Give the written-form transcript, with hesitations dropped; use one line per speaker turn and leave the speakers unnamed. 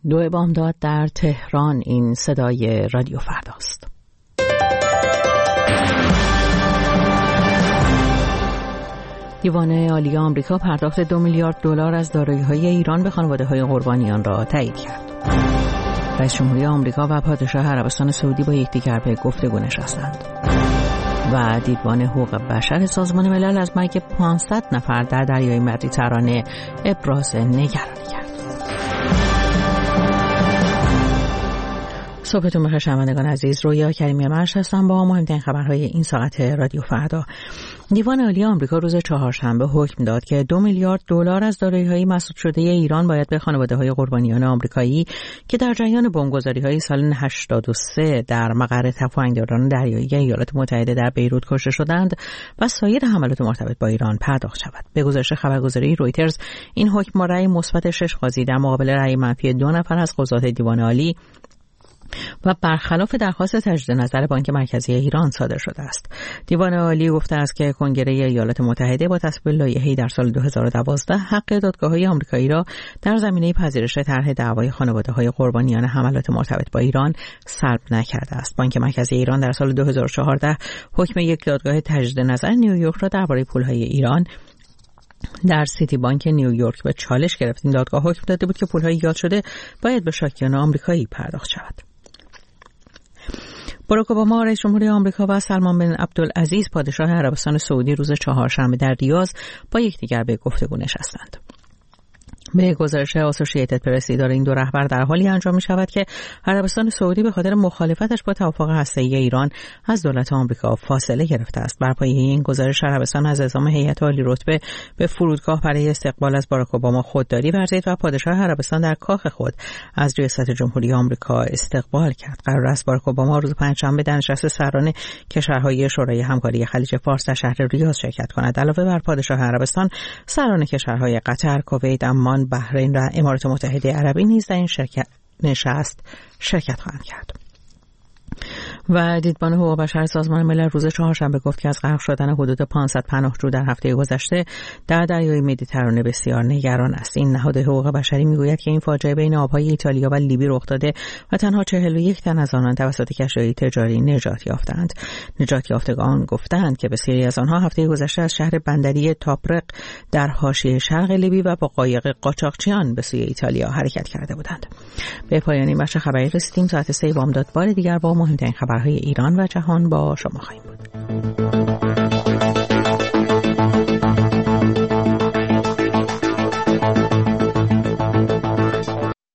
دو بامداد در تهران. این صدای رادیو فرداست. دیوان عالی آمریکا پرداخت 2 میلیارد دلار از دارایی‌های ایران به خانواده‌های قربانیان را تایید کرد. رئیس جمهوری آمریکا و پادشاه عربستان سعودی با یکدیگر به گفتگو نشستند. و دیدبان حقوق بشر سازمان ملل از مرگ 500 نفر در دریای مدیترانه ابراز نگرانی کرد. صبحتون بخیر شنوندگان عزیز، رویا کریمی مرش هستم با مهمترین خبرهای این ساعت رادیو فردا. دیوان عالی آمریکا روز چهارشنبه حکم داد که 2 میلیارد دلار از دارایی‌های مسدود شده ایران باید به خانواده‌های قربانیان آمریکایی که در جریان بمبگذاری‌های سال 83 در مقر تفنگداران دریایی ایالات متحده در بیروت کشته شدند و سایر حملات مرتبط با ایران پرداخت شود. به گزارش خبرگزاری رویترز، این حکم با رأی مثبت 6 قاضی در مقابل رأی منفی 2 نفر از قضات دیوان عالی و برخلاف درخواست تجدید نظر بانک مرکزی ایران صادر شده است. دیوان عالی گفته است که کنگره ایالات متحده با تصویب لایحه‌ای در سال 2012 حق دادگاه‌های آمریکایی را در زمینه پذیرش طرح دعوای خانواده‌های قربانیان حملات مرتبط با ایران سلب نکرده است. بانک مرکزی ایران در سال 2014 حکم یک دادگاه تجدید نظر نیویورک را درباره پول‌های ایران در سیتی بانک نیویورک به چالش گرفت. این دادگاه حکم داده بود که پول‌های ایجاد شده باید به شاکیان آمریکایی پرداخت شود. باراک اوباما رئیس جمهوری آمریکا و سلمان بن عبدالعزیز پادشاه عربستان سعودی روز چهارشنبه در ریاض با یکدیگر به گفتگو نشستند. به گزارش اسوسییتد پرس، دیدار این دو رهبر در حالی انجام می شود که عربستان سعودی به خاطر مخالفتش با توافق هسته‌ای ایران از دولت آمریکا فاصله گرفته است. بر پایه این گزارش عربستان از اعزام هیئت عالی رتبه به فرودگاه برای استقبال از باراک اوباما خودداری ورزید و پادشاه عربستان در کاخ خود از ریاست جمهوری آمریکا استقبال کرد. قرار است باراک اوباما روز پنجشنبه در نشست سران کشورهای شورای همکاری خلیج فارس در شهر ریاض شرکت کند. علاوه بر پادشاه عربستان، سران کشورهای قطر، کویت، عمان، بحرین و امارات متحده عربی نیز در این نشست شرکت خواهند کرد. و دیدبان حقوق بشر سازمان ملل روز چهارشنبه گفت که از غرق شدن حدود 500 پناهجو در هفته گذشته در دریای مدیترانه بسیار نگران است. این نهاد حقوق بشری میگوید که این فاجعه بین آبهای ایتالیا و لیبی رخ داده و تنها 41 تن از آنان توسط کشتی تجاری نجات یافتند. نجات یافتگان گفتند که بسیاری از آنها هفته گذشته از شهر بندری تاپرق در حاشیه شرق لیبی و با قایق قاچاقچیان به سوی ایتالیا حرکت کرده بودند. به پایان این بخش خبری رسیدیم. ساعت 3 بامداد بار دیگر با مهمترین خبرهای ایران و جهان با شما خواهیم بود.